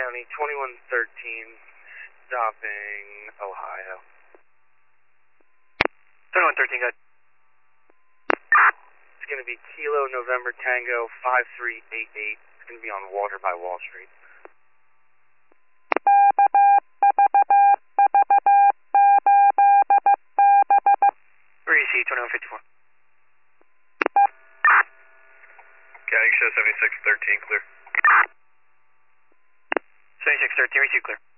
County, 2113, stopping Ohio. 2113, go ahead. It's going to be Kilo November Tango 5388. It's going to be on Water by Wall Street. Where do you see 2154? County, show 7613, clear. 7613, receive clear.